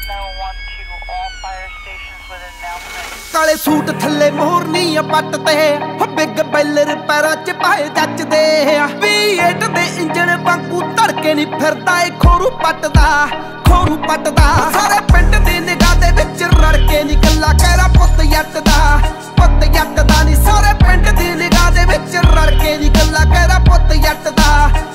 काले सूट थल्ले मोरनी पट ते बिग बैलर पैरां च पाए जचदे V8 दे इंजन वांगू धड़के नी फिरदा ए खोरू पटदा सारे पिंड दी निगाह दे विच रड़के नी कल्ला कहरा पुੱਤ जट दा नी सारे पिंड दी निगाह दे विच रड़के नी कल्ला कहरा पुੱਤ जट दा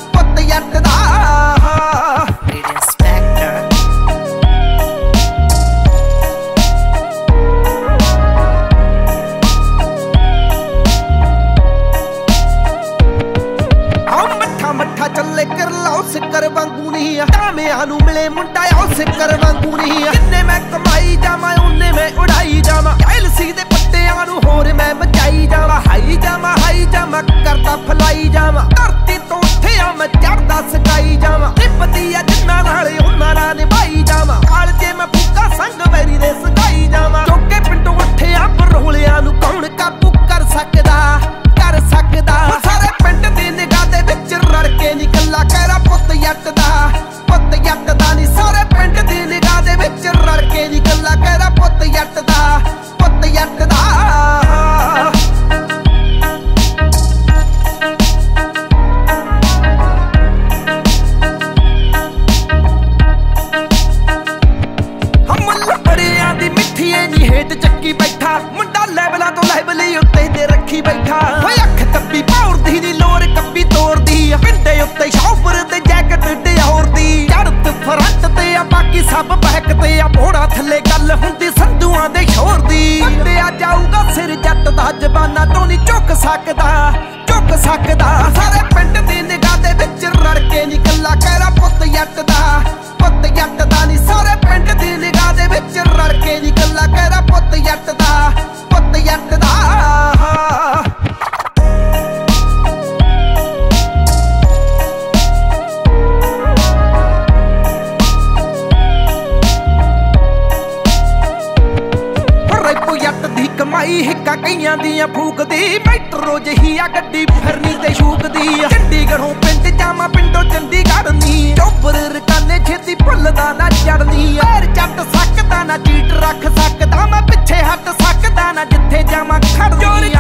मठा चले कर लाओ सिक्कर वांगू नहीं टामिया नू मिले मुंडा आओ सिक्कर वांगू नहीं जिन्ने मैं कमाई जावा उन्ने मैं उड़ाई जावा एलसी दे पत्तियां नू होर मैं मचाई जावा हाई जावा करदा फलाई जावा धरती तो उठे आ मैं चढ़दा सकाई जावा निपदी आ जिन्ना नाले उन्ना ना निभाई जावा काल जे मैं फूका संग वैरी दे सकाई जावा चौके पिंडों उठे आ बरोलियां नू कौन काबू कर सकदा सारे पिंड दी निगाह दे विच रड़के नी कल्ला कहरा पुੱਤ जट दा नी सारे पिंड दी निगाह दे विच रड़के नी कल्ला कहरा पुੱਤ जट दा नी हेठ चक्की बैठा मुंडा लैवलां तो लैवली उत्ते ते रखी बैठा अख कब्बी भौरदी नी लोर कब्बी तोड़दी पिंडे उत्ते शौफर ते जैकट डिओरदी चढ़त फ्रंट ते आ बाकी सब बैक ते आ भोड़ा थल्ले गल हुंदी संधूआं दे शोर दी वड्डिया जाऊगा सिर जट दा जबाना तो नी झुक सकदा सारे पिंड दी निगाह दे विच रड़के नी कल्ला कहरा पुੱਤ जट दा नी सारे पिंड दी निगाह दे विच रड़के नी कल्ला कहरा पुੱਤ जट दा कमाई हिक्का कईयां दियां फूकदी मैट्रो जही आ गड्डी फिरनी ते शूकदी चंडीगढ़ों पिंड जामा पिंडों चंडीगढ़ नी चोबर रकाने छेती भुलदा ना चढ़नी पैर चट सकदा ना चीट रख सकदा मैं पिछे हट सकदा ना जिथे जामा खड़नी